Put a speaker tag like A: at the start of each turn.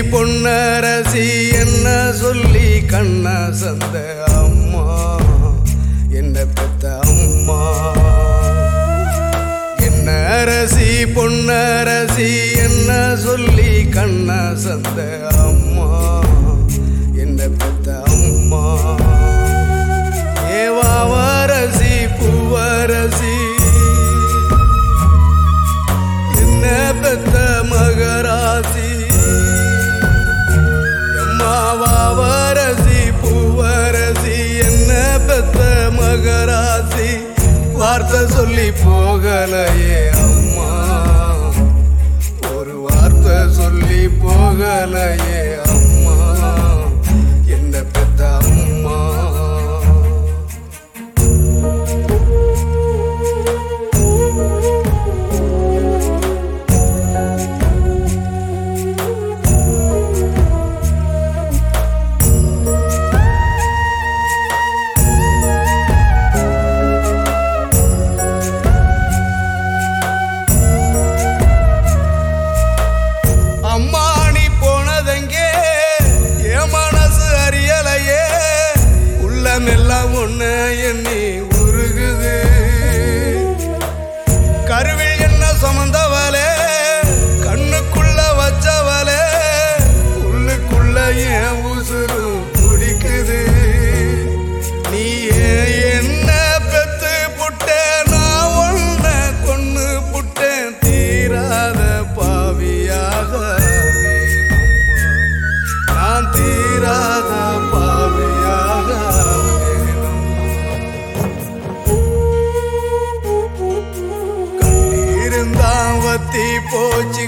A: பொன்னரசி என்ன சொல்லி கண்ண சந்த அம்மா என்ன பெத்த அம்மா. என்ன அரசி பொன்னரசி என்ன சொல்லி கண்ண சந்த அம்மா என்ன பெத்த அம்மா. ஏவாவரசி பூவரசி என்ன பெத்த மகராசி. எம்மாவாவரசி பூவரசி என்ன பெத்த மகராசி. வார்த்தை சொல்லி போகலையே அம்மா ஒரு வார்த்தை சொல்லி போகலையே அம்மா என்ன பெத்த அம்மா. எல்லாம் ஒண்ணு எண்ணி உருகுது. கருவில் என்ன சுமந்தவளே கண்ணுக்குள்ள வச்சவளே உள்ளுக்குள்ள என் உசுறு துடிக்குது. நீ என்ன பெத்து புட்டேன் நான் ஒன்ன கொன்னு புட்டேன் தீராத பாவியாக நான் தீராத பாவியாக. வத்தி போச்சு